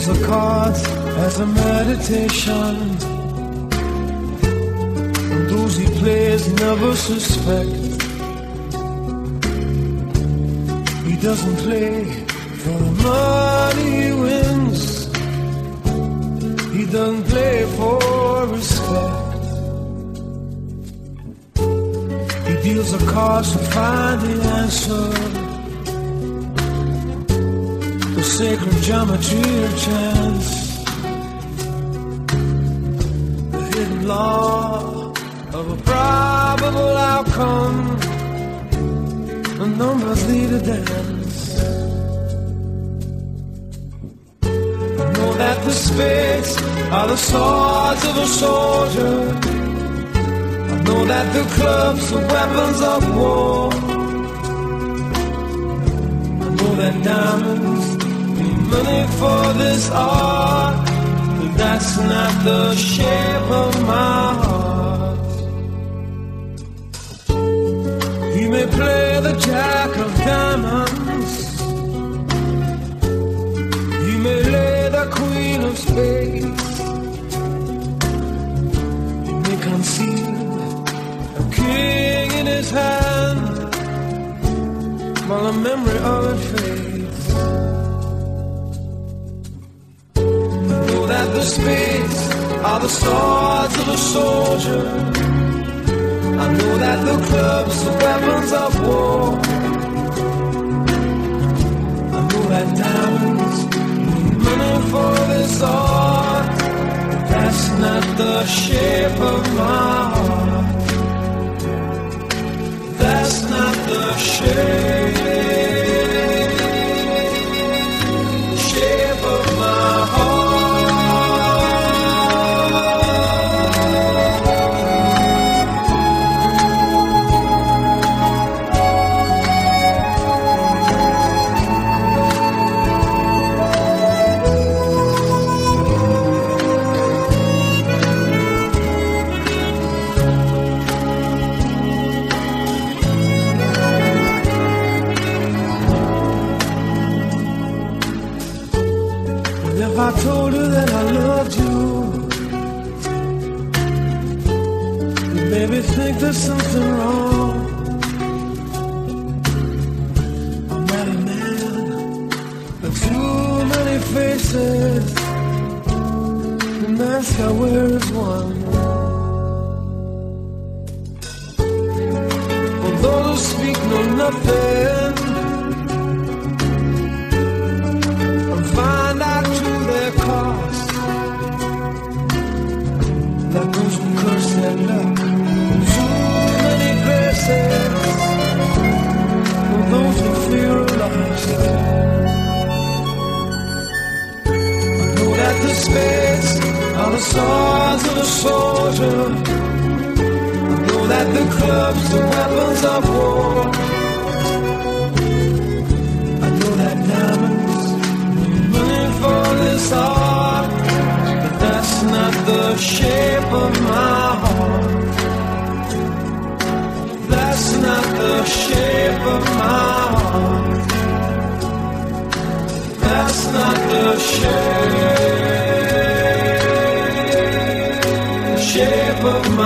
the cards as a meditation, and those he plays never suspect. He doesn't play for the money he wins, he doesn't play for respect. He deals the cards to find the answer, the sacred geometry of chance, the hidden law of a probable outcome. The numbers lead a dance. I know that the spades are the swords of a soldier. I know that the clubs are weapons of war. I know that diamonds need money for this art, but that's not the shape of my heart. He may play the jack of diamonds, he may lay the queen of spades, he may conceal a king in his hand while the memory of it fades. I know that the spades are the swords of a soldier. I know that the clubs are weapons of war. I know that diamonds need money for this art, but that's not the shape of my heart. That's not the shape of my heart. I told her that I loved you, you made me think there's something wrong. I'm not a man with too many faces, the mask I wear is one. For those who speak know nothing and find out their cost, like those who curse their luck in too many places, or those who fear lost. I know that the spades are the swords of a soldier. I know that the clubs are weapons of war. I know that diamonds for this art, but that's not the shape of my heart. That's not the shape of my heart. That's not the shape of my heart.